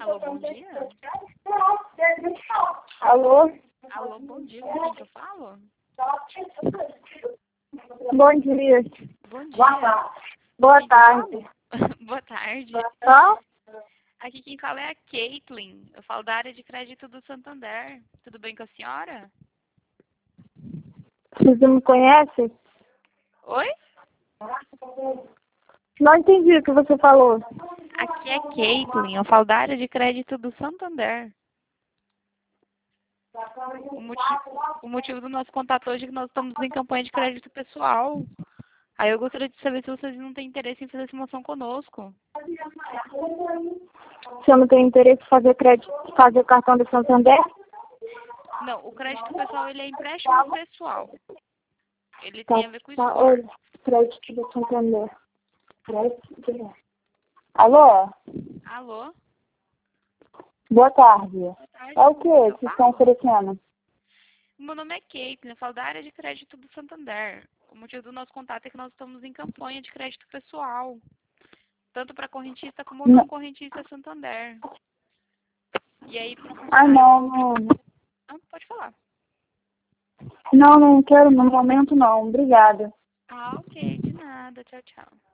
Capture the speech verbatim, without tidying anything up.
Alô, bom dia. Alô? Alô, bom dia. Com quem que eu falo? Bom dia. Bom dia. Boa Quem que eu tarde. falo? Boa tarde. Só? Aqui quem fala é a Caitlin. Eu falo da área de crédito do Santander. Tudo bem com a senhora? Você me conhece? Oi? Não entendi o que você falou. Aqui é Caitlin. Eu falo da área de crédito do Santander. O motivo, o motivo do nosso contato hoje é que nós estamos em campanha de crédito pessoal. Aí eu gostaria de saber se vocês não têm interesse em fazer simulação conosco. Você não tem interesse em fazer crédito, fazer cartão do Santander? Não, o crédito pessoal ele é empréstimo pessoal. Ele Tá, tem a ver com tá, score. olha, crédito do Santander. Crédito. Alô? Alô? Boa tarde. Boa tarde. É o Com que quem que eu vocês estão falo? oferecendo? Meu nome é Caitlin, eu falo da área de crédito do Santander. O motivo do nosso contato é que nós estamos em campanha de crédito pessoal, tanto para correntista como não Não. correntista Santander. E aí, para Ah, funcionário... não, não. Não, pode falar. Não, não quero no momento não. Obrigada. Ah, ok, de nada. Tchau, tchau.